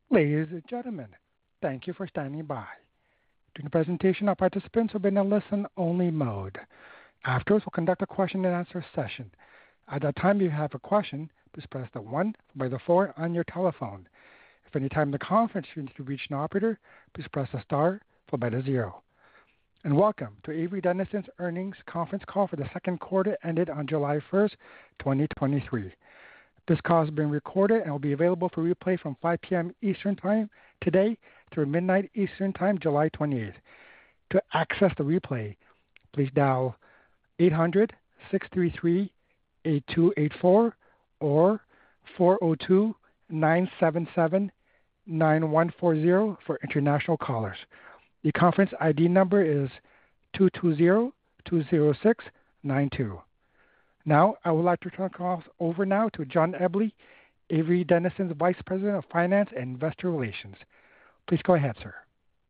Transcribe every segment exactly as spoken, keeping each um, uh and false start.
Ladies and gentlemen, thank you for standing by. During the presentation, all participants will be in a listen-only mode. Afterwards, we'll conduct a question-and-answer session. At that time, if you have a question, please press the one by the four on your telephone. If any time in the conference you need to reach an operator, please press the star followed by the zero. And welcome to Avery Dennison's earnings conference call for the second quarter ended on July first, twenty twenty-three. This call is being recorded and will be available for replay from five p.m. Eastern Time today through midnight Eastern Time, July twenty-eighth. To access the replay, please dial eight hundred, six three three, eight two eight four or four oh two, nine seven seven, nine one four zero for international callers. The conference I D number is two two zero, two zero six nine two. Now, I would like to turn the call over now to John Eble, Avery Dennison's Vice President of Finance and Investor Relations. Please go ahead, sir.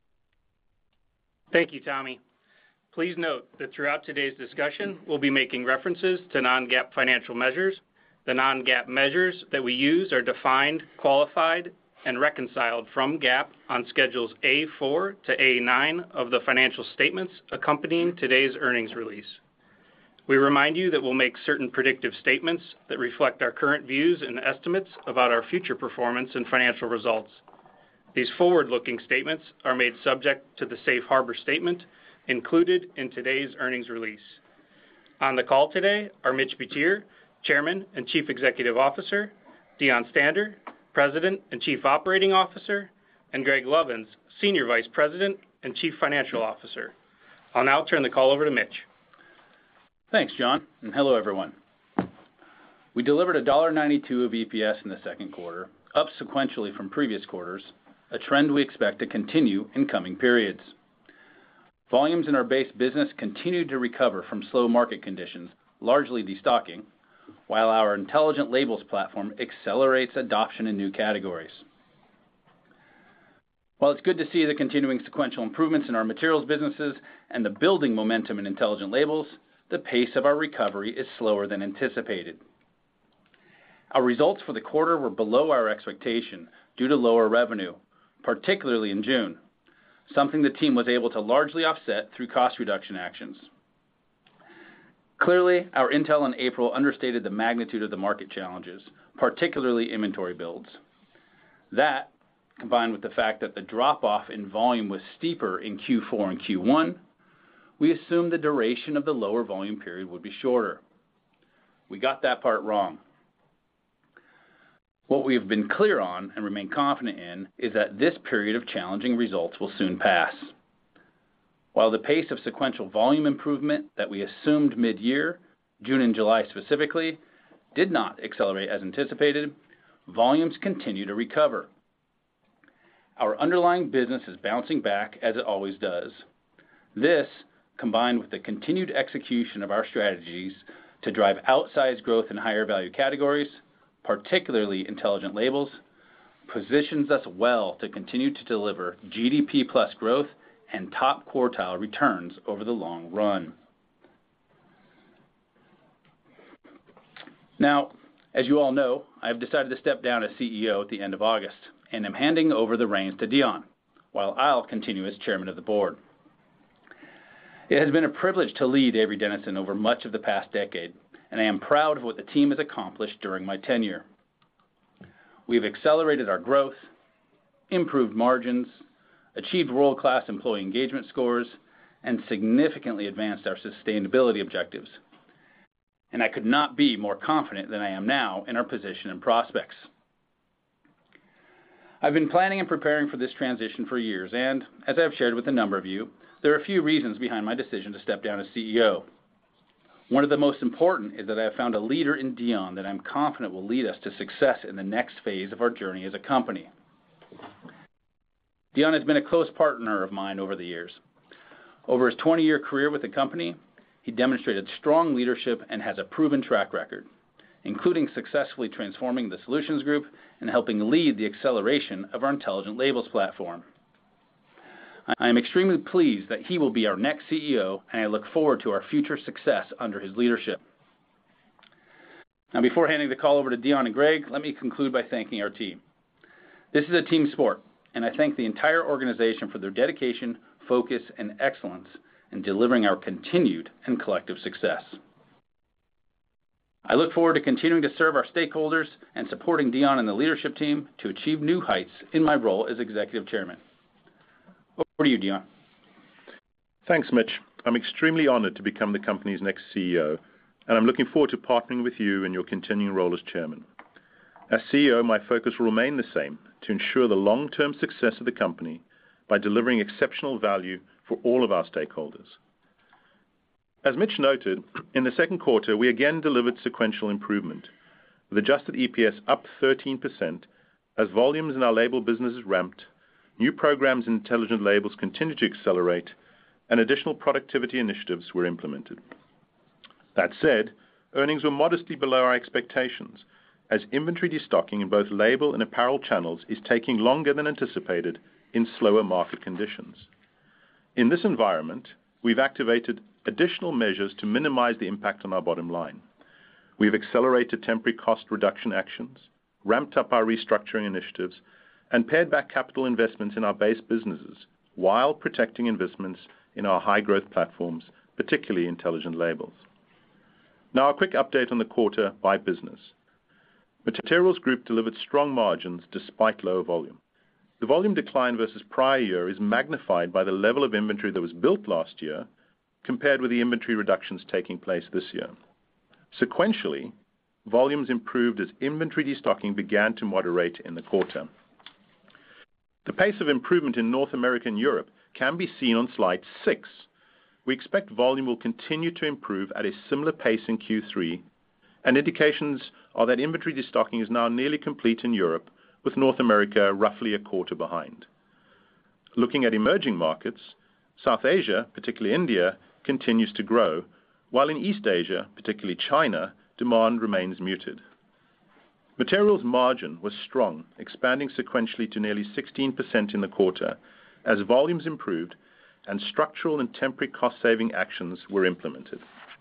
Thank you, Tommy. Please note that throughout today's discussion, we'll be making references to non-GAAP financial measures. The non-GAAP measures that we use are defined, qualified, and reconciled from GAAP on Schedules A four to A nine of the financial statements accompanying today's earnings release. We remind you that we'll make certain predictive statements that reflect our current views and estimates about our future performance and financial results. These forward-looking statements are made subject to the safe harbor statement included in today's earnings release. On the call today are Mitch Butier, Chairman and Chief Executive Officer, Deon Stander, President and Chief Operating Officer, and Greg Lovins, Senior Vice President and Chief Financial Officer. I'll now turn the call over to Mitch. Thanks, John, and hello, everyone. We delivered one dollar ninety-two of E P S in the second quarter, up sequentially from previous quarters, a trend we expect to continue in coming periods. Volumes in our base business continued to recover from slow market conditions, largely destocking, while our Intelligent Labels platform accelerates adoption in new categories. While it's good to see the continuing sequential improvements in our materials businesses and the building momentum in Intelligent Labels, the pace of our recovery is slower than anticipated. Our results for the quarter were below our expectation due to lower revenue, particularly in June, something the team was able to largely offset through cost reduction actions. Clearly, our intel in April understated the magnitude of the market challenges, particularly inventory builds. That, combined with the fact that the drop-off in volume was steeper in Q four and Q one, we assumed the duration of the lower volume period would be shorter. We got that part wrong. What we have been clear on and remain confident in is that this period of challenging results will soon pass. While the pace of sequential volume improvement that we assumed mid-year, June and July specifically, did not accelerate as anticipated, volumes continue to recover. Our underlying business is bouncing back as it always does. This, combined with the continued execution of our strategies to drive outsized growth in higher value categories, particularly Intelligent Labels, positions us well to continue to deliver G D P plus growth and top quartile returns over the long run. Now, as you all know, I have decided to step down as C E O at the end of August, and am handing over the reins to Deon, while I'll continue as chairman of the board. It has been a privilege to lead Avery Dennison over much of the past decade, and I am proud of what the team has accomplished during my tenure. We have accelerated our growth, improved margins, achieved world-class employee engagement scores, and significantly advanced our sustainability objectives. And I could not be more confident than I am now in our position and prospects. I've been planning and preparing for this transition for years, and as I've shared with a number of you, there are a few reasons behind my decision to step down as C E O. One of the most important is that I have found a leader in Deon that I'm confident will lead us to success in the next phase of our journey as a company. Deon has been a close partner of mine over the years. Over his twenty-year career with the company, he demonstrated strong leadership and has a proven track record, including successfully transforming the Solutions Group and helping lead the acceleration of our Intelligent Labels platform. I am extremely pleased that he will be our next C E O, and I look forward to our future success under his leadership. Now, before handing the call over to Deon and Greg, let me conclude by thanking our team. This is a team sport, and I thank the entire organization for their dedication, focus, and excellence in delivering our continued and collective success. I look forward to continuing to serve our stakeholders and supporting Dion and the leadership team to achieve new heights in my role as Executive Chairman. Over to you, Dion. Thanks, Mitch. I'm extremely honored to become the company's next C E O, and I'm looking forward to partnering with you in your continuing role as Chairman. As C E O, my focus will remain the same, to ensure the long-term success of the company by delivering exceptional value for all of our stakeholders. As Mitch noted, in the second quarter, we again delivered sequential improvement, with adjusted E P S up thirteen percent as volumes in our label businesses ramped, new programs in Intelligent Labels continued to accelerate, and additional productivity initiatives were implemented. That said, earnings were modestly below our expectations, as inventory destocking in both label and apparel channels is taking longer than anticipated in slower market conditions. In this environment, we've activated additional measures to minimize the impact on our bottom line. We've accelerated temporary cost reduction actions, ramped up our restructuring initiatives, and pared back capital investments in our base businesses while protecting investments in our high-growth platforms, particularly Intelligent Labels. Now, a quick update on the quarter by business. Materials Group delivered strong margins despite lower volume. The volume decline versus prior year is magnified by the level of inventory that was built last year compared with the inventory reductions taking place this year. Sequentially, volumes improved as inventory destocking began to moderate in the quarter. The pace of improvement in North America and Europe can be seen on slide six. We expect volume will continue to improve at a similar pace in Q three, and indications are that inventory destocking is now nearly complete in Europe, with North America roughly a quarter behind. Looking at emerging markets, South Asia, particularly India, continues to grow, while in East Asia, particularly China, demand remains muted. Materials margin was strong, expanding sequentially to nearly sixteen percent in the quarter, as volumes improved and structural and temporary cost-saving actions were implemented.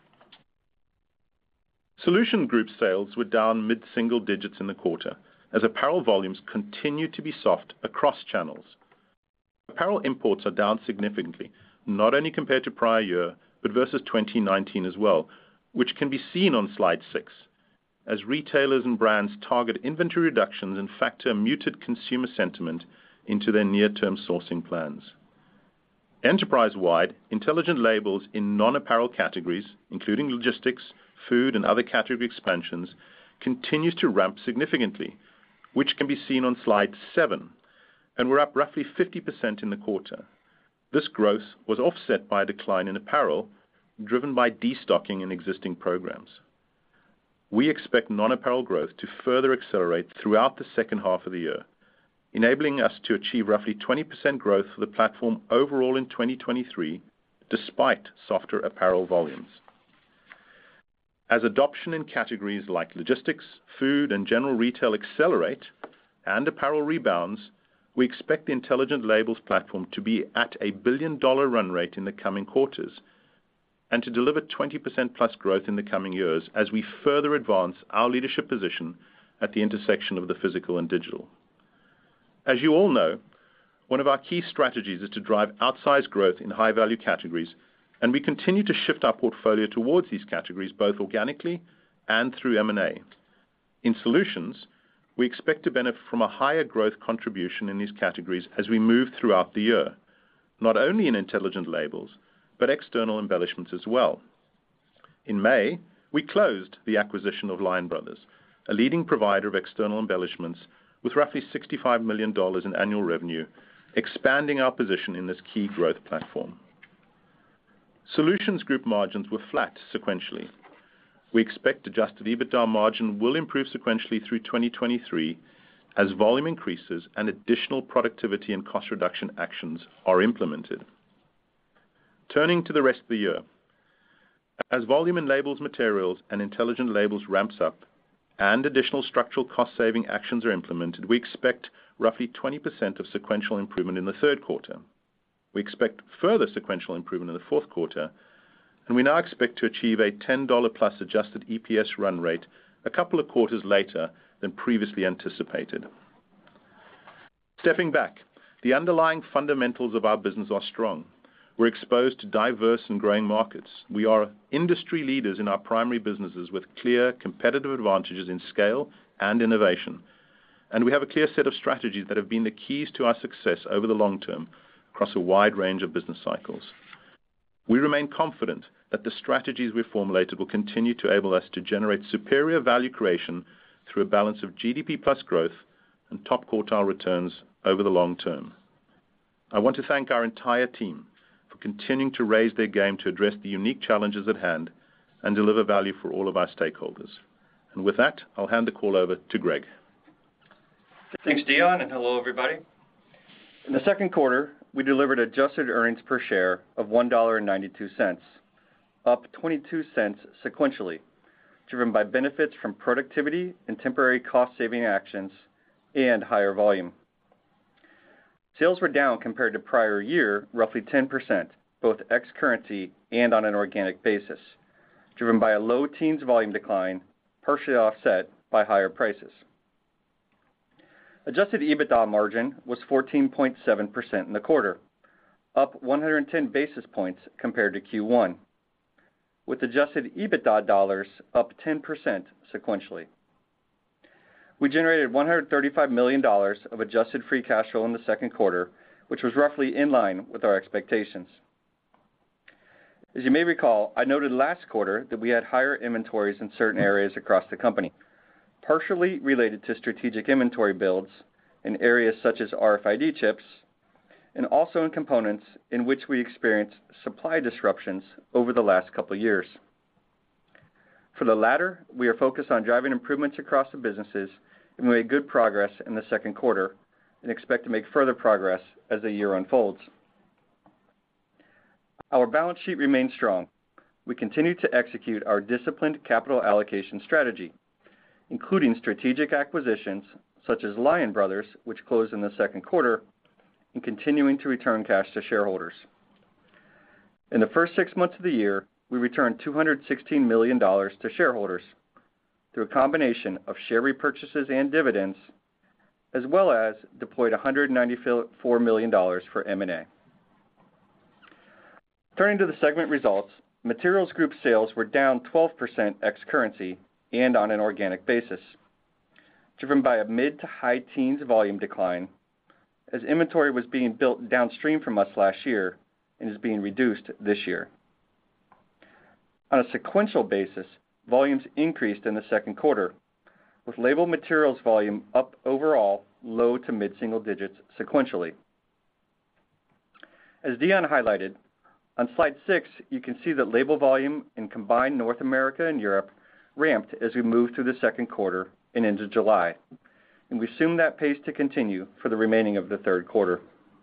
Solution Group sales were down mid-single digits in the quarter, as apparel volumes continued to be soft across channels. Apparel imports are down significantly, not only compared to prior year, but versus twenty nineteen as well, which can be seen on slide six, as retailers and brands target inventory reductions and factor muted consumer sentiment into their near-term sourcing plans. Enterprise-wide, Intelligent Labels in non-apparel categories, including logistics, food, and other category expansions, continues to ramp significantly, which can be seen on slide seven, and we're up roughly fifty percent in the quarter. This growth was offset by a decline in apparel, driven by destocking in existing programs. We expect non-apparel growth to further accelerate throughout the second half of the year, enabling us to achieve roughly twenty percent growth for the platform overall in twenty twenty-three, despite softer apparel volumes. As adoption in categories like logistics, food, and general retail accelerate and apparel rebounds, we expect the Intelligent Labels platform to be at a billion-dollar run rate in the coming quarters and to deliver twenty percent plus growth in the coming years as we further advance our leadership position at the intersection of the physical and digital. As you all know, one of our key strategies is to drive outsized growth in high-value categories, and we continue to shift our portfolio towards these categories both organically and through M and A. In Solutions, we expect to benefit from a higher growth contribution in these categories as we move throughout the year, not only in Intelligent Labels, but external embellishments as well. In May, we closed the acquisition of Lion Brothers, a leading provider of external embellishments with roughly sixty-five million dollars in annual revenue, expanding our position in this key growth platform. Solutions Group margins were flat sequentially. We expect adjusted EBITDA margin will improve sequentially through twenty twenty-three as volume increases and additional productivity and cost reduction actions are implemented. Turning to the rest of the year, as volume in Labels, Materials, and Intelligent Labels ramps up and additional structural cost-saving actions are implemented, we expect roughly twenty percent of sequential improvement in the third quarter. We expect further sequential improvement in the fourth quarter, and we now expect to achieve a ten dollars plus adjusted E P S run rate a couple of quarters later than previously anticipated. Stepping back, the underlying fundamentals of our business are strong. We're exposed to diverse and growing markets. We are industry leaders in our primary businesses with clear competitive advantages in scale and innovation. And we have a clear set of strategies that have been the keys to our success over the long term across a wide range of business cycles. We remain confident that the strategies we've formulated will continue to enable us to generate superior value creation through a balance of G D P plus growth and top quartile returns over the long term. I want to thank our entire team for continuing to raise their game to address the unique challenges at hand and deliver value for all of our stakeholders. And with that, I'll hand the call over to Greg. Thanks, Dion, and hello, everybody. In the second quarter, we delivered adjusted earnings per share of one dollar and ninety-two cents, up twenty-two cents sequentially, driven by benefits from productivity and temporary cost-saving actions and higher volume. Sales were down compared to prior year, roughly ten percent, both ex-currency and on an organic basis, driven by a low teens volume decline, partially offset by higher prices. Adjusted EBITDA margin was fourteen point seven percent in the quarter, up one hundred ten basis points compared to Q one, with adjusted EBITDA dollars up ten percent sequentially. We generated one hundred thirty-five million dollars of adjusted free cash flow in the second quarter, which was roughly in line with our expectations. As you may recall, I noted last quarter that we had higher inventories in certain areas across the company, partially related to strategic inventory builds in areas such as R F I D chips, and also in components in which we experienced supply disruptions over the last couple of years. For the latter, we are focused on driving improvements across the businesses, and we made good progress in the second quarter and expect to make further progress as the year unfolds. Our balance sheet remains strong. We continue to execute our disciplined capital allocation strategy, including strategic acquisitions such as Lion Brothers, which closed in the second quarter, and continuing to return cash to shareholders. In the first six months of the year, we returned two hundred sixteen million dollars to shareholders through a combination of share repurchases and dividends, as well as deployed one hundred ninety-four million dollars for M and A. Turning to the segment results, Materials Group sales were down twelve percent ex-currency and on an organic basis, driven by a mid to high teens volume decline as inventory was being built downstream from us last year and is being reduced this year. On a sequential basis, volumes increased in the second quarter, with label materials volume up overall low to mid-single digits sequentially. As Dion highlighted, on slide six, you can see that label volume in combined North America and Europe ramped as we moved through the second quarter and into July, and we assume that pace to continue for the remaining of the third quarter.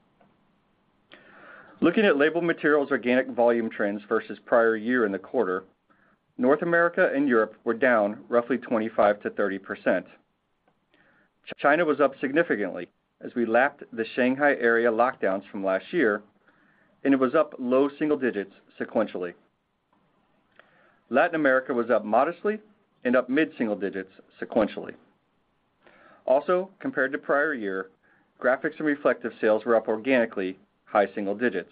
Looking at label materials organic volume trends versus prior year in the quarter, North America and Europe were down roughly twenty-five to thirty percent. China was up significantly as we lapped the Shanghai area lockdowns from last year, and it was up low single digits sequentially. Latin America was up modestly and up mid-single digits sequentially. Also, compared to prior year, graphics and reflective sales were up organically high single digits.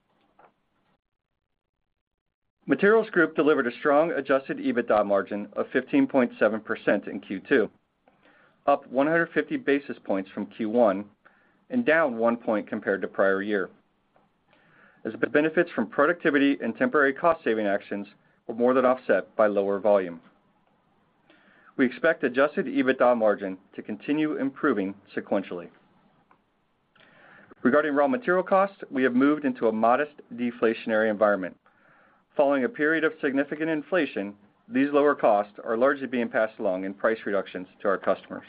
Materials Group delivered a strong adjusted EBITDA margin of fifteen point seven percent in Q two, up one hundred fifty basis points from Q one and down one point compared to prior year, as the benefits from productivity and temporary cost-saving actions were more than offset by lower volume. We expect adjusted EBITDA margin to continue improving sequentially. Regarding raw material costs, we have moved into a modest deflationary environment. Following a period of significant inflation, these lower costs are largely being passed along in price reductions to our customers.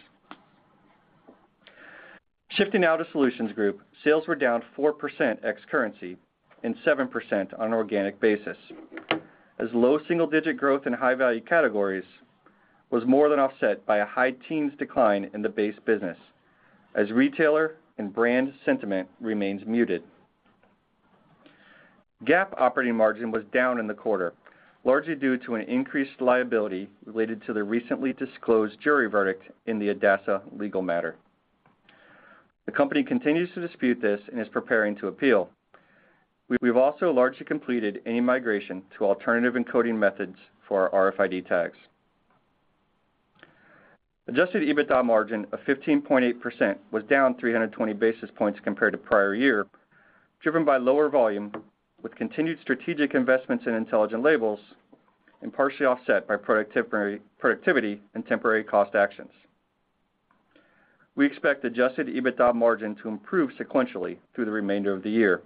Shifting now to Solutions Group, sales were down four percent ex-currency and seven percent on an organic basis, as low single-digit growth in high-value categories was more than offset by a high teens decline in the base business, as retailer and brand sentiment remains muted. G A P operating margin was down in the quarter, largely due to an increased liability related to the recently disclosed jury verdict in the ADASA legal matter. The company continues to dispute this and is preparing to appeal. We've also largely completed any migration to alternative encoding methods for our R F I D tags. Adjusted EBITDA margin of fifteen point eight percent was down three hundred twenty basis points compared to prior year, driven by lower volume with continued strategic investments in Intelligent Labels and partially offset by productivity and temporary cost actions. We expect adjusted EBITDA margin to improve sequentially through the remainder of the year.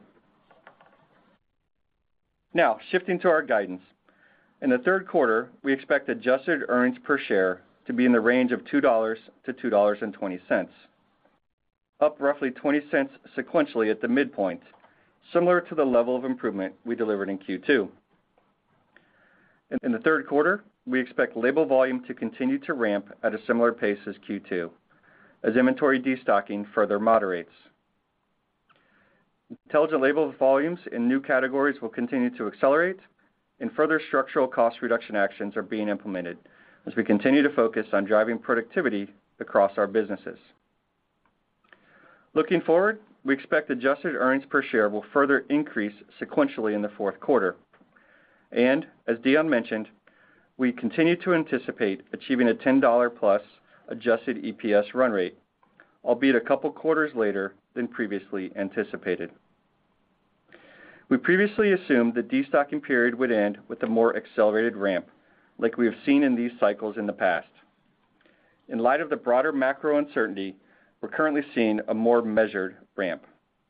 Now, shifting to our guidance. In the third quarter, we expect adjusted earnings per share to be in the range of two dollars to two dollars and twenty cents, up roughly twenty cents sequentially at the midpoint, similar to the level of improvement we delivered in Q two. In the third quarter, we expect label volume to continue to ramp at a similar pace as Q two, as inventory destocking further moderates. Intelligent Label volumes in new categories will continue to accelerate, and further structural cost reduction actions are being implemented as we continue to focus on driving productivity across our businesses. Looking forward, we expect adjusted earnings per share will further increase sequentially in the fourth quarter. And, as Deon mentioned, we continue to anticipate achieving a ten dollars plus adjusted E P S run rate, albeit a couple quarters later than previously anticipated. We previously assumed the destocking period would end with a more accelerated ramp, like we have seen in these cycles in the past. In light of the broader macro uncertainty, we're currently seeing a more measured ramp.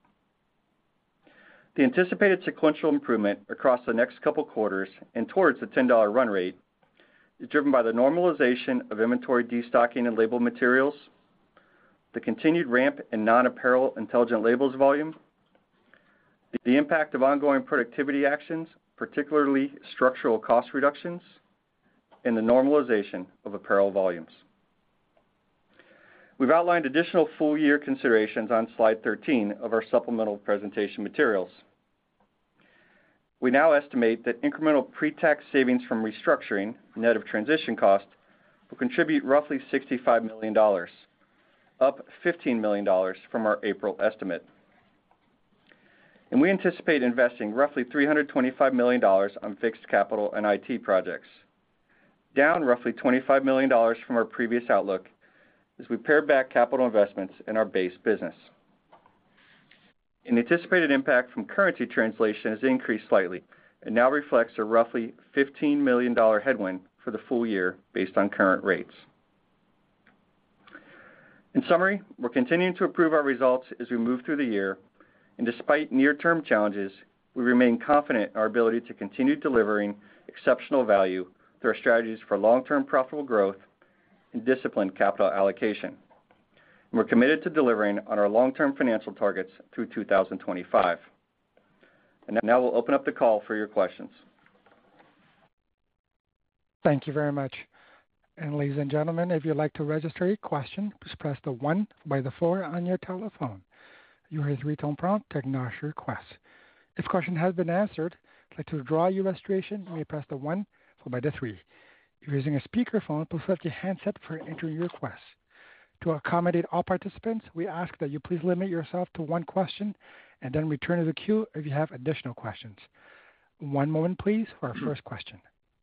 The anticipated sequential improvement across the next couple quarters and towards the ten dollars run rate is driven by the normalization of inventory destocking and label materials, the continued ramp in non-apparel Intelligent Labels volume, the impact of ongoing productivity actions, particularly structural cost reductions, and the normalization of apparel volumes. We've outlined additional full-year considerations on slide thirteen of our supplemental presentation materials. We now estimate that incremental pre-tax savings from restructuring, net of transition cost, will contribute roughly sixty-five million dollars, up fifteen million dollars from our April estimate. And we anticipate investing roughly three hundred twenty-five million dollars on fixed capital and I T projects, down roughly twenty-five million dollars from our previous outlook as we pare back capital investments in our base business. An anticipated impact from currency translation has increased slightly and now reflects a roughly fifteen million dollars headwind for the full year based on current rates. In summary, we're continuing to improve our results as we move through the year, and despite near-term challenges, we remain confident in our ability to continue delivering exceptional value through our strategies for long-term profitable growth and disciplined capital allocation. And we're committed to delivering on our long-term financial targets through two thousand twenty-five. And now we'll open up the call for your questions. Thank you very much. And ladies and gentlemen, if you'd like to register a question, please press the one by the four on your telephone. You hear a three-tone prompt to acknowledge your request. If the question has been answered, if you'd like to withdraw your registration, you may press the one followed by the three. If you're using a speakerphone, please lift your handset for entering your request. To accommodate all participants, we ask that you please limit yourself to one question and then return to the queue if you have additional questions. One moment, please, for our first question.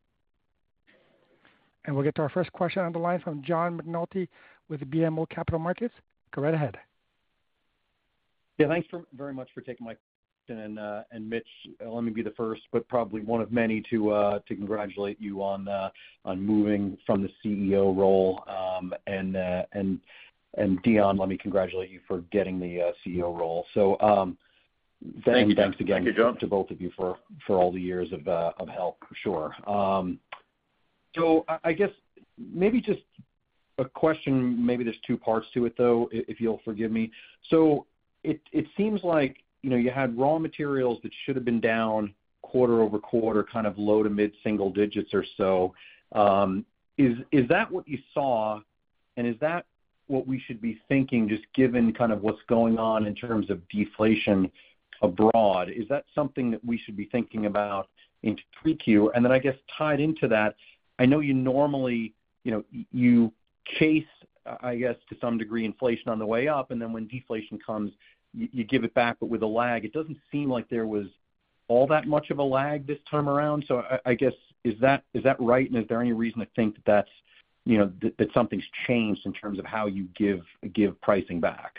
And we'll get to our first question on the line from John McNulty with B M O Capital Markets. Go right ahead. Yeah, thanks for, very much for taking my question. And, uh, and Mitch, uh, let me be the first, but probably one of many to uh, to congratulate you on uh, on moving from the C E O role. Um, and uh, and and Deon, let me congratulate you for getting the uh, C E O role. So um, Thank you, thanks again Thank you, to both of you for, for all the years of uh, of help, for sure. Um, so I, I guess maybe just a question. Maybe there's two parts to it, though, if you'll forgive me. So it it seems like, you know, you had raw materials that should have been down quarter over quarter, kind of low to mid single digits or so. Um, is is that what you saw, and is that what we should be thinking, just given kind of what's going on in terms of deflation abroad? Is that something that we should be thinking about into three Q? And then I guess tied into that, I know you normally, you know, you chase I guess, to some degree, inflation on the way up, and then when deflation comes, you, you give it back, but with a lag. It doesn't seem like there was all that much of a lag this time around. So I, I guess, is that is that right? And is there any reason to think that that's, you know, th- that something's changed in terms of how you give give pricing back?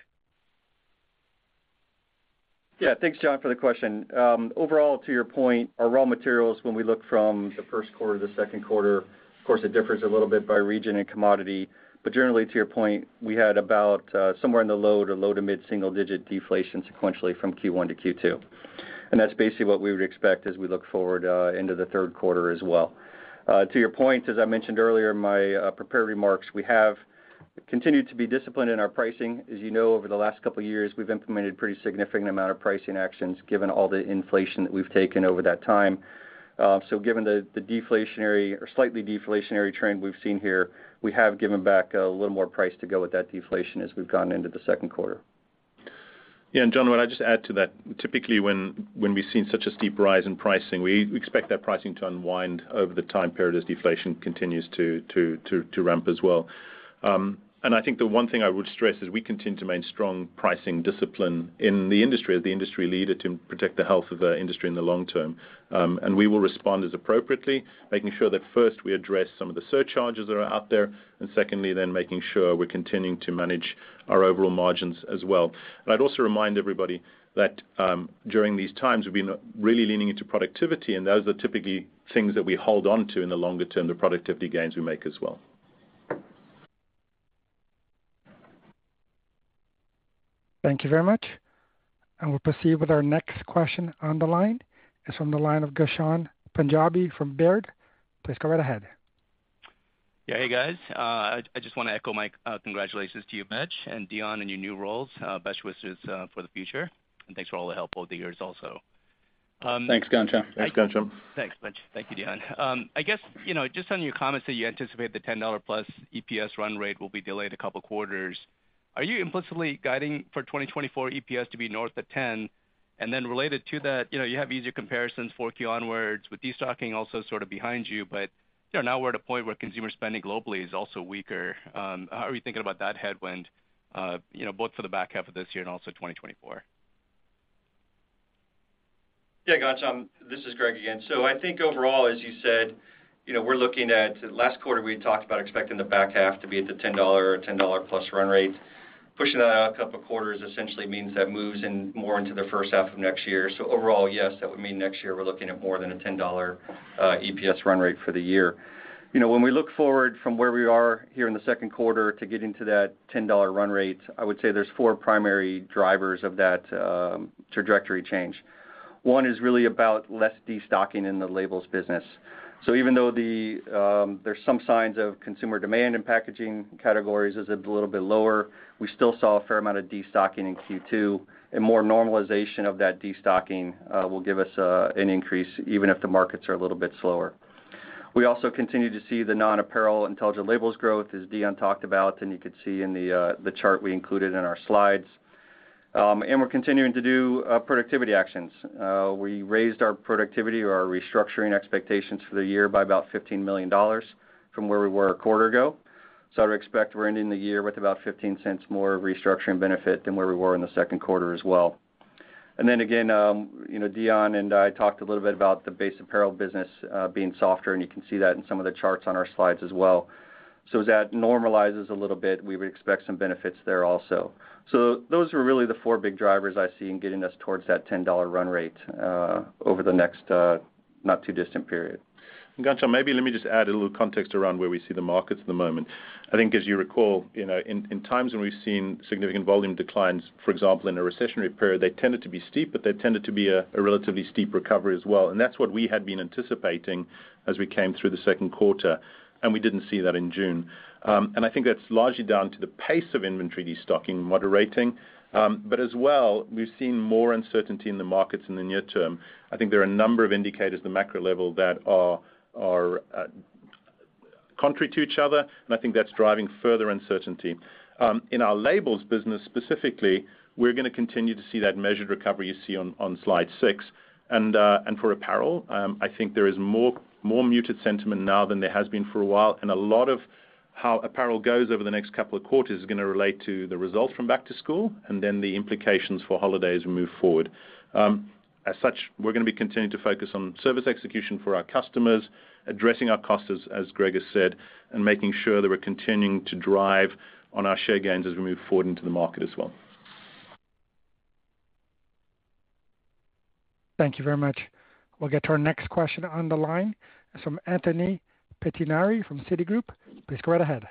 Yeah, thanks, John, for the question. Um, overall, to your point, our raw materials, when we look from the first quarter to the second quarter, of course, it differs a little bit by region and commodity. But generally, to your point, we had about uh, somewhere in the low to low to mid single digit deflation sequentially from Q one to Q two. And that's basically what we would expect as we look forward uh, into the third quarter as well. Uh, to your point, as I mentioned earlier in my uh, prepared remarks, we have continued to be disciplined in our pricing. As you know, over the last couple of years, we've implemented pretty significant amount of pricing actions given all the inflation that we've taken over that time. Uh, so given the, the deflationary or slightly deflationary trend we've seen here, we have given back a little more price to go with that deflation as we've gone into the second quarter. Yeah, and John, what I just add to that, typically when, when we've seen such a steep rise in pricing, we expect that pricing to unwind over the time period as deflation continues to, to, to, to ramp as well. Um, and I think the one thing I would stress is we continue to maintain strong pricing discipline in the industry as the industry leader to protect the health of the industry in the long term. Um, and we will respond as appropriately, making sure that first we address some of the surcharges that are out there, and secondly then making sure we're continuing to manage our overall margins as well. And I'd also remind everybody that um, during these times we've been really leaning into productivity, and those are typically things that we hold on to in the longer term, the productivity gains we make as well. Thank you very much. And we'll proceed with our next question on the line. It's from the line of Ghansham Panjabi from Baird. Please go right ahead. Yeah, hey guys. Uh, I, I just want to echo my uh, congratulations to you, Mitch, and Deon in your new roles. Uh, best wishes uh, for the future, and thanks for all the help over the years also. Um, thanks, Ghansham. Thanks, Ghansham. Thanks, Mitch. Thank you, Deon. Um, I guess, you know, just on your comments that you anticipate the ten dollars plus E P S run rate will be delayed a couple quarters. Are you implicitly guiding for twenty twenty-four E P S to be north of ten? And then related to that, you know, you have easier comparisons four Q onwards with destocking also sort of behind you, but you know, now we're at a point where consumer spending globally is also weaker. Um, how are you thinking about that headwind, uh, you know, both for the back half of this year and also twenty twenty-four? Yeah, Ghansham, this is Greg again. So I think overall, as you said, you know, we're looking at last quarter we talked about expecting the back half to be at the ten dollars or ten dollars plus run rate. Pushing that out a couple of quarters essentially means that moves in more into the first half of next year. So overall, yes, that would mean next year we're looking at more than a ten dollars uh, E P S run rate for the year. You know, when we look forward from where we are here in the second quarter to getting to that ten dollars run rate, I would say there's four primary drivers of that um, trajectory change. One is really about less destocking in the labels business. So even though the um, there's some signs of consumer demand in packaging categories is a little bit lower, we still saw a fair amount of destocking in Q two, and more normalization of that destocking uh, will give us uh, an increase even if the markets are a little bit slower. We also continue to see the non-apparel intelligent labels growth, as Deon talked about, and you could see in the uh, the chart we included in our slides. Um, and we're continuing to do uh, productivity actions. Uh, we raised our productivity or our restructuring expectations for the year by about fifteen million dollars from where we were a quarter ago. So I would expect we're ending the year with about fifteen cents more restructuring benefit than where we were in the second quarter as well. And then again, um, you know, Deon and I talked a little bit about the base apparel business uh, being softer, and you can see that in some of the charts on our slides as well. So as that normalizes a little bit, we would expect some benefits there also. So those are really the four big drivers I see in getting us towards that ten dollars run rate uh, over the next uh, not too distant period. Ghansham, maybe let me just add a little context around where we see the markets at the moment. I think as you recall, you know, in, in times when we've seen significant volume declines, for example, in a recessionary period, they tended to be steep, but they tended to be a, a relatively steep recovery as well. And that's what we had been anticipating as we came through the second quarter, and we didn't see that in June. Um, and I think that's largely down to the pace of inventory destocking moderating. Um, but as well, we've seen more uncertainty in the markets in the near term. I think there are a number of indicators at the macro level that are are uh, contrary to each other, and I think that's driving further uncertainty. Um, in our labels business specifically, we're going to continue to see that measured recovery you see on, on slide six. And uh, and for apparel, um, I think there is more more muted sentiment now than there has been for a while, and a lot of how apparel goes over the next couple of quarters is going to relate to the results from back to school and then the implications for holiday as we move forward. Um, as such, we're going to be continuing to focus on service execution for our customers, addressing our costs, as, as Greg has said, and making sure that we're continuing to drive on our share gains as we move forward into the market as well. Thank you very much. We'll get to our next question on the line. It's from Anthony Pettinari from Citigroup. Please go right ahead.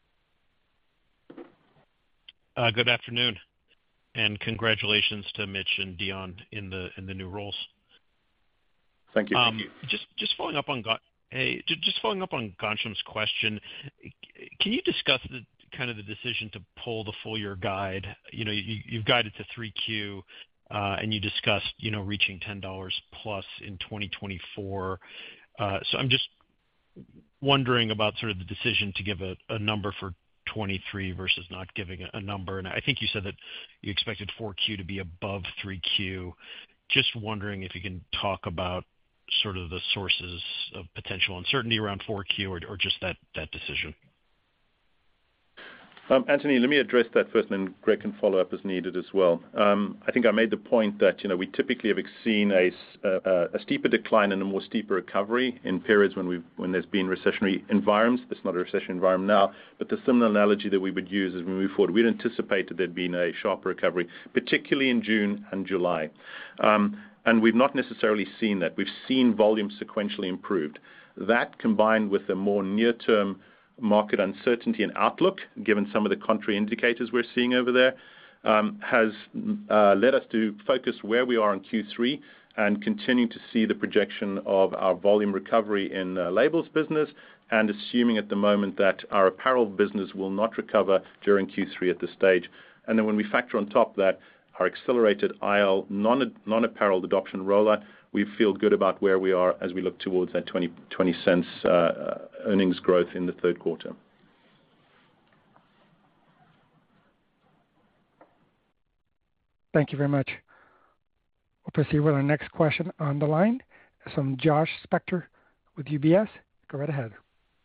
Uh, good afternoon, and congratulations to Mitch and Deon in the in the new roles. Thank you. Um, Thank you. Just just following up on hey, just following up on Ghansham's question, can you discuss the kind of the decision to pull the full year guide? You know, you, you've guided to three Q. Uh, and you discussed, you know, reaching ten dollars plus in twenty twenty-four. Uh, so I'm just wondering about sort of the decision to give a, a number for twenty-three versus not giving a, a number. And I think you said that you expected four Q to be above three Q. Just wondering if you can talk about sort of the sources of potential uncertainty around four Q or, or just that, that decision. Um, Anthony, let me address that first, and then Greg can follow up as needed as well. Um, I think I made the point that, you know, we typically have seen a, a, a steeper decline and a more steeper recovery in periods when we've when there's been recessionary environments. It's not a recession environment now, but the similar analogy that we would use as we move forward, we'd anticipated there'd been a sharper recovery, particularly in June and July. Um, and we've not necessarily seen that. We've seen volume sequentially improved. That combined with a more near-term market uncertainty and outlook, given some of the contrary indicators we're seeing over there, um, has uh, led us to focus where we are in Q three and continue to see the projection of our volume recovery in uh, labels business, and assuming at the moment that our apparel business will not recover during Q three at this stage. And then when we factor on top that our accelerated I L non, non-apparel adoption rollout, we feel good about where we are as we look towards that twenty, twenty cents uh, earnings growth in the third quarter. Thank you very much. We'll proceed with our next question on the line. It's from Josh Spector with U B S. Go right ahead.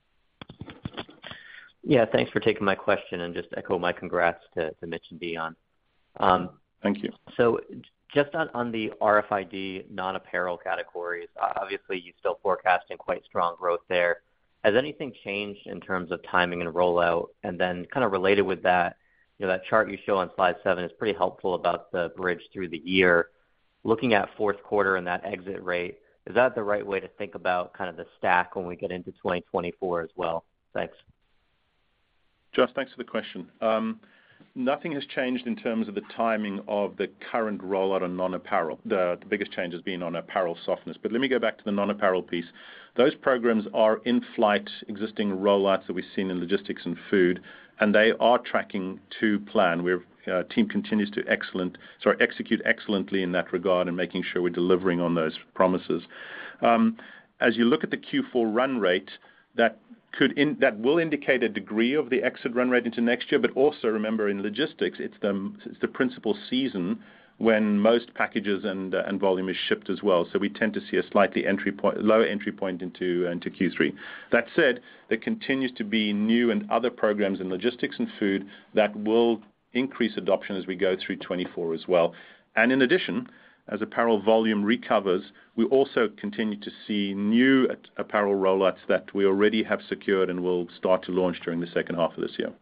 Yeah, thanks for taking my question, and just echo my congrats to, to Mitch and Deon. Um, Thank you. So just on, on the R F I D non-apparel categories, obviously you're still forecasting quite strong growth there. Has anything changed in terms of timing and rollout? And then kind of related with that, you know, that chart you show on slide seven is pretty helpful about the bridge through the year. Looking at fourth quarter and that exit rate, is that the right way to think about kind of the stack when we get into twenty twenty-four as well? Thanks. Josh, thanks for the question. Um, Nothing has changed in terms of the timing of the current rollout on non-apparel. The, the biggest change has been on apparel softness. But let me go back to the non-apparel piece. Those programs are in flight, existing rollouts that we've seen in logistics and food, and they are tracking to plan. We're uh, team continues to excellent, sorry, execute excellently in that regard and making sure we're delivering on those promises. Um, as you look at the Q four run rate, that Could in, that will indicate a degree of the exit run rate into next year, but also remember in logistics, it's the it's the principal season when most packages and uh, and volume is shipped as well. So we tend to see a slightly entry point, lower entry point into into Q three. That said, there continues to be new and other programs in logistics and food that will increase adoption as we go through twenty-four as well. And in addition, as apparel volume recovers, we also continue to see new apparel rollouts that we already have secured and will start to launch during the second half of this year.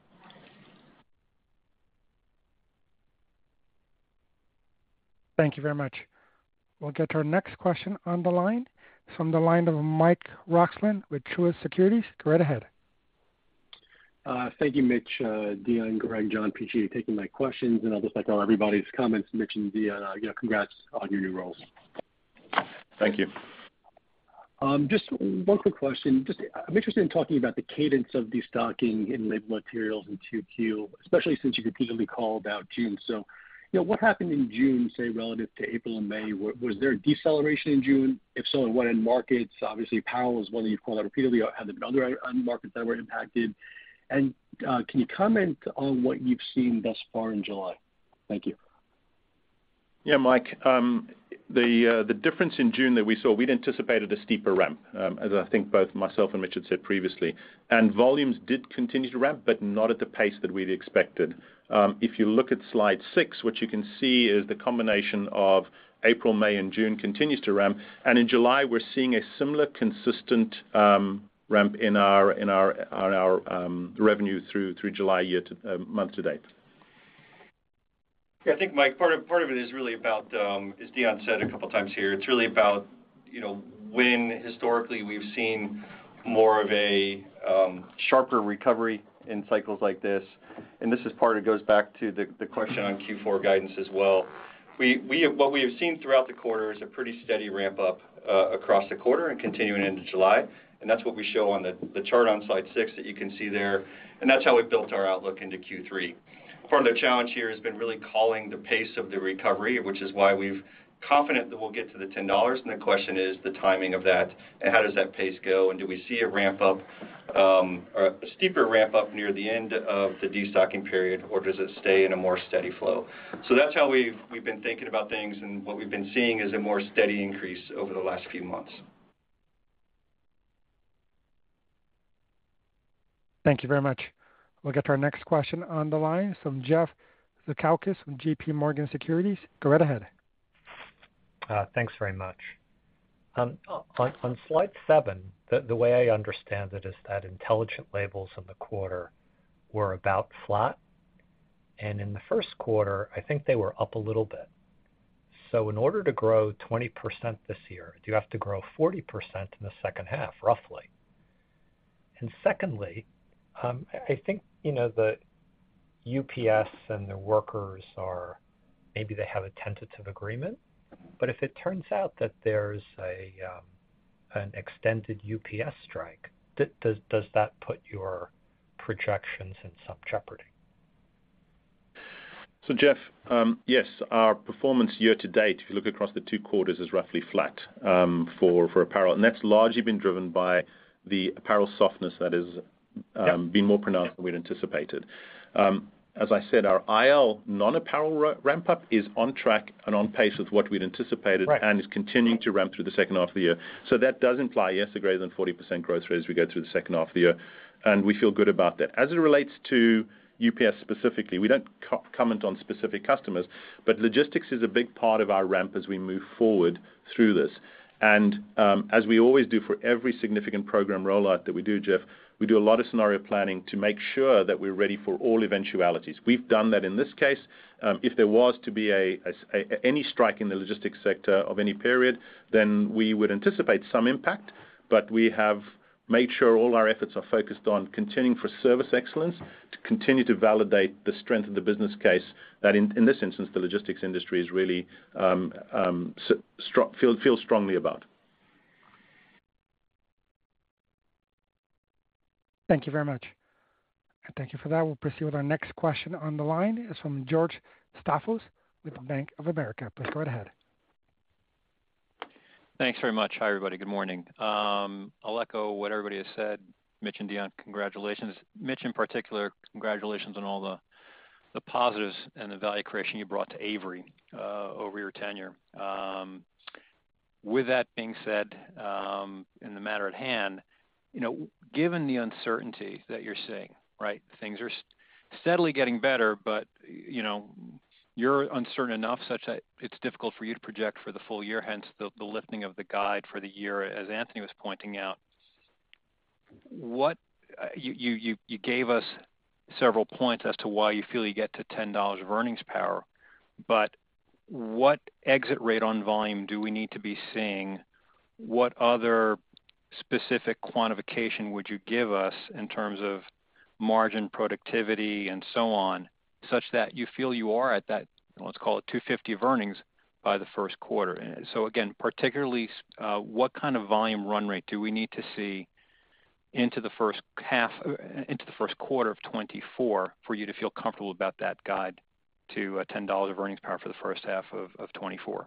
Thank you very much. We'll get to our next question on the line. It's from the line of Mike Roxland with Truist Securities. Go right ahead. Uh, thank you, Mitch, uh, Deon, Greg, John. Appreciate you taking my questions, and I'll just echo everybody's comments. Mitch and Deon, uh, you know, congrats on your new roles. Thank you. Um, just one quick question. Just I'm interested in talking about the cadence of destocking in label materials in two Q, especially since you repeatedly called out June. So, you know, what happened in June, say, relative to April and May? Was there a deceleration in June? If so, in what end markets? Obviously, apparel is one that you've called out repeatedly. Have there been other end markets that were impacted? And uh, can you comment on what you've seen thus far in July? Thank you. Yeah, Mike. Um, The the difference in June that we saw, we'd anticipated a steeper ramp, um, as I think both myself and Mitch had said previously. And volumes did continue to ramp, but not at the pace that we'd expected. Um, if you look at slide six, what you can see is the combination of April, May, and June continues to ramp. And in July, we're seeing a similar consistent um, ramp in our in our our, our um, revenue through through July year to uh, month to date. Yeah, I think, Mike, part of part of it is really about, um, as Deon said a couple times here, it's really about, you know, when historically we've seen more of a um, sharper recovery in cycles like this. And this is part of, goes back to the, the question on Q four guidance as well. We, we what we have seen throughout the quarter is a pretty steady ramp up uh, across the quarter and continuing into July. And that's what we show on the, the chart on slide six that you can see there. And that's how we built our outlook into Q three. Part of the challenge here has been really calling the pace of the recovery, which is why we've confident that we'll get to the ten dollars. And the question is the timing of that and how does that pace go? And do we see a ramp up, um, or a steeper ramp up near the end of the destocking period, or does it stay in a more steady flow? So that's how we've, we've been thinking about things, and what we've been seeing is a more steady increase over the last few months. Thank you very much. We'll get to our next question on the line from Jeff Zekauskas from J P Morgan Securities. Go right ahead. Uh, thanks very much. Um, on, on slide seven, the, the way I understand it is that intelligent labels in the quarter were about flat. And in the first quarter, I think they were up a little bit. So in order to grow twenty percent this year, do you have to grow forty percent in the second half, roughly? And secondly, um, I think, you know, the U P S and the workers are, maybe they have a tentative agreement. But if it turns out that there's a um, an extended U P S strike, th- does does that put your projections in some jeopardy? So, Jeff, um, yes, our performance year to date, if you look across the two quarters, is roughly flat um, for for apparel, and that's largely been driven by the apparel softness that has um, yep. been more pronounced than we'd anticipated. Um, As I said, our I L non-apparel ramp up is on track and on pace with what we'd anticipated, right, and is continuing to ramp through the second half of the year. So that does imply, yes, a greater than forty percent growth rate as we go through the second half of the year, and we feel good about that. As it relates to U P S specifically, we don't co- comment on specific customers, but logistics is a big part of our ramp as we move forward through this. And um, as we always do for every significant program rollout that we do, Jeff, we do a lot of scenario planning to make sure that we're ready for all eventualities. We've done that in this case. Um, if there was to be a, a, a any strike in the logistics sector of any period, then we would anticipate some impact, but we have made sure all our efforts are focused on continuing for service excellence to continue to validate the strength of the business case that in, in this instance the logistics industry is really um, um, stro- feel, feel strongly about. Thank you very much. And thank you for that. We'll proceed with our next question on the line. It's from George Staphos with Bank of America. Please go ahead. Thanks very much. Hi, everybody. Good morning. Um, I'll echo what everybody has said. Mitch and Deon, congratulations. Mitch in particular, congratulations on all the, the positives and the value creation you brought to Avery uh, over your tenure. Um, with that being said, um, in the matter at hand, you know, given the uncertainty that you're seeing, right, things are steadily getting better, but, you know, you're uncertain enough such that it's difficult for you to project for the full year, hence the, the lifting of the guide for the year, as Anthony was pointing out. What uh, you, you, you gave us several points as to why you feel you get to ten dollars of earnings power, but what exit rate on volume do we need to be seeing? What other specific quantification would you give us in terms of margin, productivity, and so on, such that you feel you are at that, let's call it two hundred fifty of earnings by the first quarter? And so again, particularly, uh, what kind of volume run rate do we need to see into the first half, uh, into the first quarter of twenty-four for you to feel comfortable about that guide to uh, ten dollars of earnings power for the first half of, of twenty-four?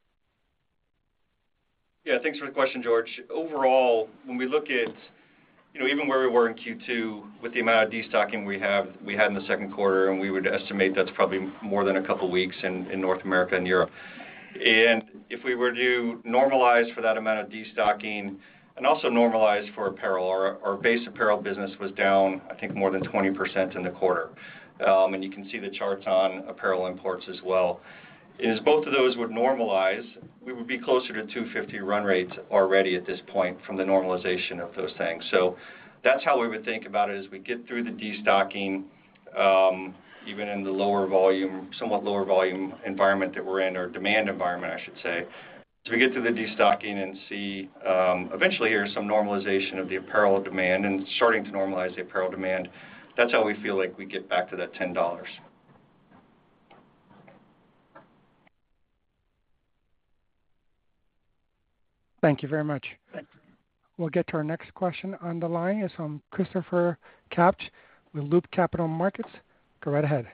Yeah, thanks for the question, George. Overall, when we look at, you know, even where we were in Q two with the amount of destocking we have, we had in the second quarter, and we would estimate that's probably more than a couple weeks in, in North America and Europe. And if we were to normalize for that amount of destocking and also normalize for apparel, our, our base apparel business was down, I think, more than twenty percent in the quarter. Um, and you can see the charts on apparel imports as well. As both of those would normalize, we would be closer to two fifty run rates already at this point from the normalization of those things. So that's how we would think about it as we get through the destocking, um, even in the lower volume, somewhat lower volume environment that we're in, or demand environment, I should say. As we get through the destocking and see um, eventually here some normalization of the apparel demand and starting to normalize the apparel demand, that's how we feel like we get back to that ten dollars. Thank you very much. We'll get to our next question on the line. It's from Christopher Kapsch with Loop Capital Markets. Go right ahead.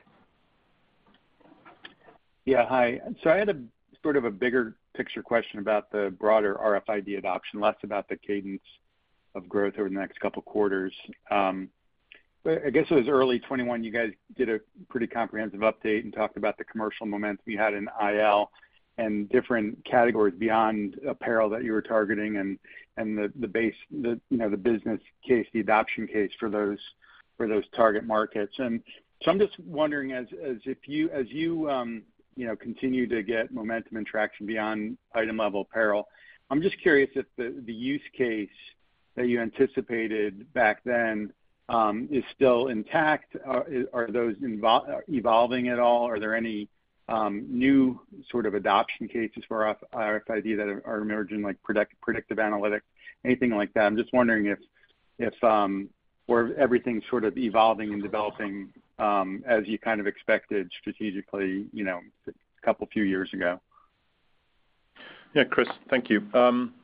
Yeah, hi. So I had a sort of a bigger picture question about the broader R F I D adoption, less about the cadence of growth over the next couple of quarters. Um, I guess it was early twenty-one, you guys did a pretty comprehensive update and talked about the commercial momentum you had in I L and different categories beyond apparel that you were targeting, and and the the base, the you know the business case, the adoption case for those for those target markets. And so I'm just wondering, as as if you as you um, you know continue to get momentum and traction beyond item level apparel, I'm just curious if the the use case that you anticipated back then um, is still intact. Are, are those invol- evolving at all? Are there any um, new sort of adoption cases for R F I D that are, are emerging, like predict, predictive analytics, anything like that? I'm just wondering if if um, or everything's sort of evolving and developing um, as you kind of expected strategically, you know, a couple few years ago. Yeah, Chris, thank you. Um,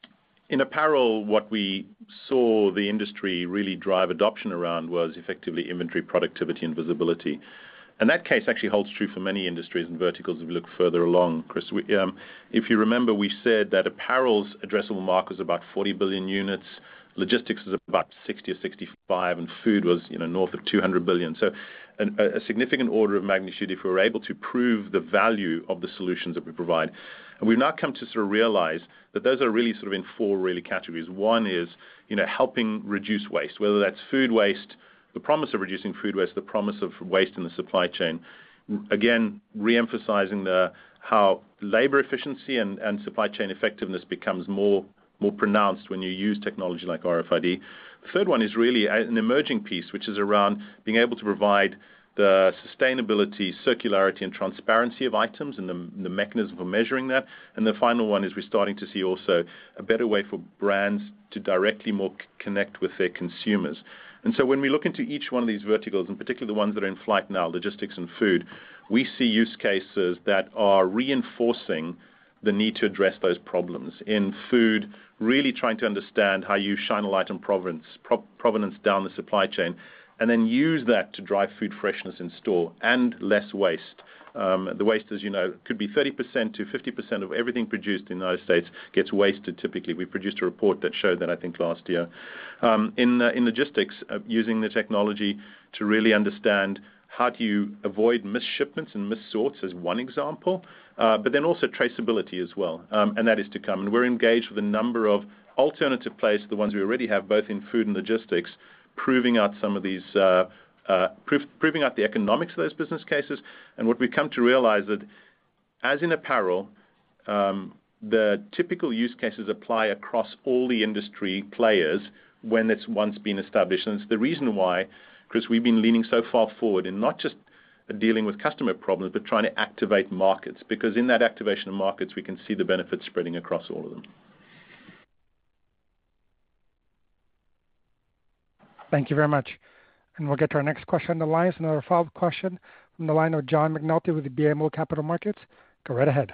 in apparel, what we saw the industry really drive adoption around was effectively inventory productivity and visibility. And that case actually holds true for many industries and verticals if we look further along, Chris. We, um, if you remember, we said that apparel's addressable market was about forty billion units, logistics was about sixty or sixty-five, and food was, you know, north of two hundred billion. So an, a significant order of magnitude if we were able to prove the value of the solutions that we provide. And we've now come to sort of realize that those are really sort of in four really categories. One is, you know, helping reduce waste, whether that's food waste, the promise of reducing food waste, the promise of waste in the supply chain. Again, re-emphasizing the how labor efficiency and, and supply chain effectiveness becomes more more pronounced when you use technology like R F I D. The third one is really an emerging piece, which is around being able to provide the sustainability, circularity, and transparency of items and the, the mechanism for measuring that. And the final one is we're starting to see also a better way for brands to directly more c- connect with their consumers. And so when we look into each one of these verticals, and particularly the ones that are in flight now, logistics and food, we see use cases that are reinforcing the need to address those problems. In food, really trying to understand how you shine a light on provenance, pro- provenance down the supply chain, and then use that to drive food freshness in store and less waste. Um, the waste, as you know, could be thirty percent to fifty percent of everything produced in the United States gets wasted typically. We produced a report that showed that, I think, last year. Um, in, uh, in logistics, uh, using the technology to really understand how do you avoid missed shipments and missed sorts as one example, uh, but then also traceability as well, um, and that is to come. And we're engaged with a number of alternative players to the ones we already have, both in food and logistics, proving out some of these, uh, uh, proof, proving out the economics of those business cases. And what we've come to realize that, as in apparel, um, the typical use cases apply across all the industry players when it's once been established. And it's the reason why, Chris, we've been leaning so far forward in not just dealing with customer problems, but trying to activate markets, because in that activation of markets, we can see the benefits spreading across all of them. Thank you very much. And we'll get to our next question on the line. It's another follow-up question from the line of John McNulty with the B M O Capital Markets. Go right ahead.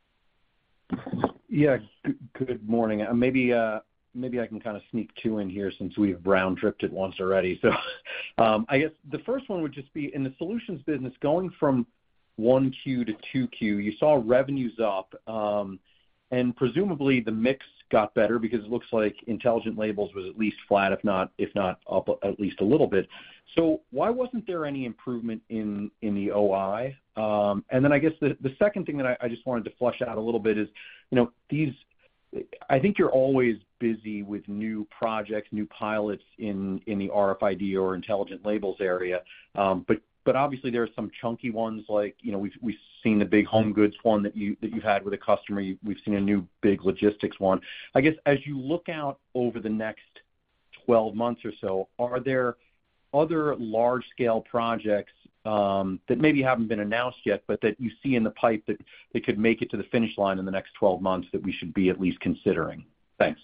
Yeah, g- good morning. Uh, maybe uh, maybe I can kind of sneak two in here since we've round-tripped it once already. So um, I guess the first one would just be in the solutions business, going from one Q to two Q, you saw revenues up, um, and presumably the mix got better because it looks like Intelligent Labels was at least flat, if not if not up at least a little bit. So why wasn't there any improvement in in the O I? Um, and then I guess the, the second thing that I, I just wanted to flesh out a little bit is, you know, these. I think you're always busy with new projects, new pilots in in the R F I D or Intelligent Labels area, um, but but obviously there are some chunky ones like, you know, we've we've seen the big home goods one that you that you've had with a customer. You, we've seen a new big logistics one. I guess as you look out over the next twelve months or so, are there other large scale projects um, that maybe haven't been announced yet, but that you see in the pipe that they could make it to the finish line in the next twelve months that we should be at least considering? Thanks.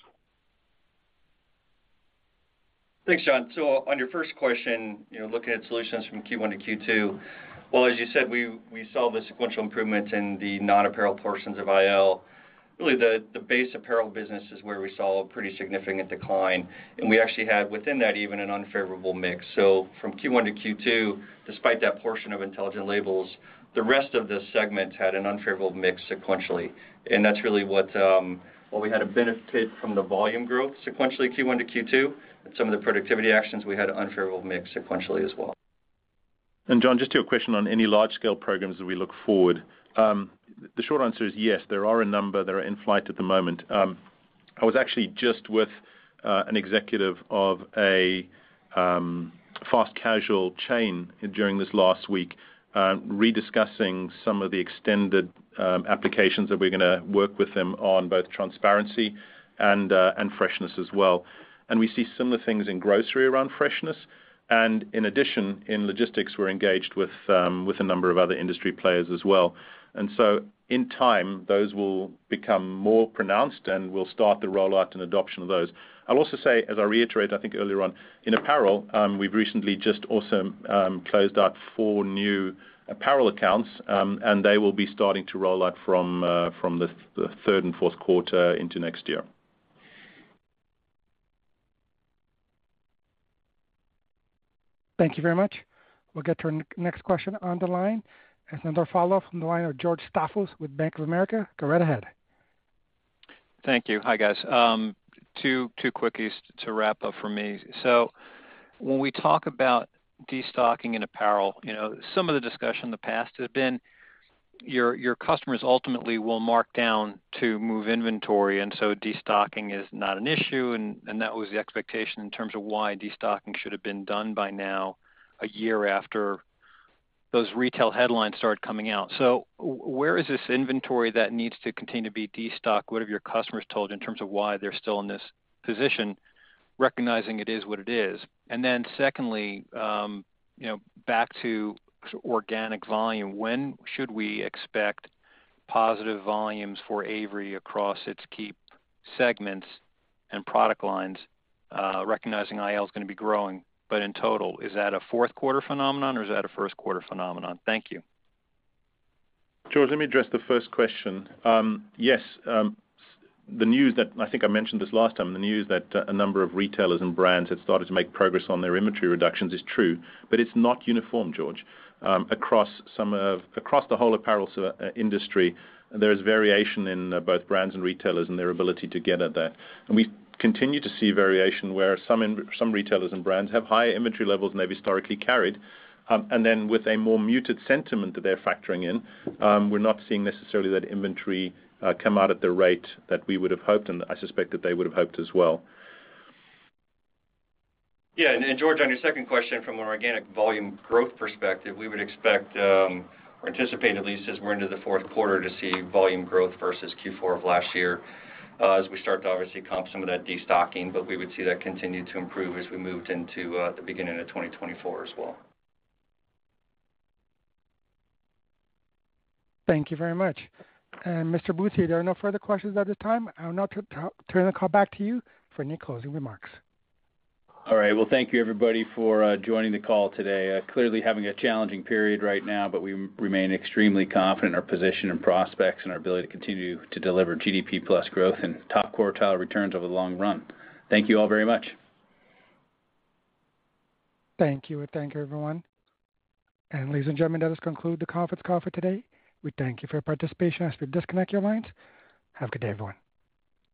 Thanks, John. So on your first question, you know, looking at solutions from Q one to Q two, well, as you said, we, we saw the sequential improvement in the non-apparel portions of I L. Really, the, the base apparel business is where we saw a pretty significant decline, and we actually had within that even an unfavorable mix. So from Q one to Q two, despite that portion of Intelligent Labels, the rest of the segment had an unfavorable mix sequentially, and that's really what, um, while we had a benefit from the volume growth sequentially Q one to Q two, and some of the productivity actions, we had an unfavorable mix sequentially as well. And John, just to your question on any large-scale programs that we look forward, um, the short answer is yes, there are a number that are in flight at the moment. Um, I was actually just with uh, an executive of a um, fast casual chain during this last week, uh, rediscussing some of the extended um, applications that we're going to work with them on, both transparency and uh, and freshness as well. And we see similar things in grocery around freshness. And in addition, in logistics, we're engaged with um, with a number of other industry players as well. And so in time, those will become more pronounced and we'll start the rollout and adoption of those. I'll also say, as I reiterate, I think earlier on, in apparel, um, we've recently just also um, closed out four new apparel accounts, um, and they will be starting to roll out from, uh, from the, the third and fourth quarter into next year. Thank you very much. We'll get to our next question on the line. It's another follow-up from the line of George Staphos with Bank of America. Go right ahead. Thank you. Hi, guys. Um, two two quickies to wrap up for me. So when we talk about destocking in apparel, you know, some of the discussion in the past has been your your customers ultimately will mark down to move inventory, and so destocking is not an issue, and, and that was the expectation in terms of why destocking should have been done by now, a year after those retail headlines started coming out. So where is this inventory that needs to continue to be destocked? What have your customers told you in terms of why they're still in this position, recognizing it is what it is? And then secondly, um, you know, back to organic volume, when should we expect positive volumes for Avery across its key segments and product lines, uh, recognizing I L is going to be growing? But in total, is that a fourth quarter phenomenon or is that a first quarter phenomenon? Thank you. George, let me address the first question. Um, yes, um, the news that, I think I mentioned this last time, the news that uh, a number of retailers and brands had started to make progress on their inventory reductions is true, but it's not uniform, George. Um, across some of, across the whole apparel uh, industry, there is variation in uh, both brands and retailers and their ability to get at that. And we continue to see variation where some in, some retailers and brands have higher inventory levels than they've historically carried. Um, and then with a more muted sentiment that they're factoring in, um, we're not seeing necessarily that inventory uh, come out at the rate that we would have hoped, and I suspect that they would have hoped as well. Yeah, and, and George, on your second question, from an organic volume growth perspective, we would expect um, or anticipate, at least as we're into the fourth quarter, to see volume growth versus Q four of last year. Uh, as we start to obviously comp some of that destocking, but we would see that continue to improve as we moved into uh, the beginning of twenty twenty-four as well. Thank you very much. And Mister Boothby, there are no further questions at this time. I will now t- t- turn the call back to you for any closing remarks. All right. Well, thank you, everybody, for uh, joining the call today. Uh, clearly having a challenging period right now, but we remain extremely confident in our position and prospects and our ability to continue to deliver G D P plus growth and top quartile returns over the long run. Thank you all very much. Thank you, and thank you, everyone. And ladies and gentlemen, that does conclude the conference call for today. We thank you for your participation as we disconnect your lines. Have a good day, everyone.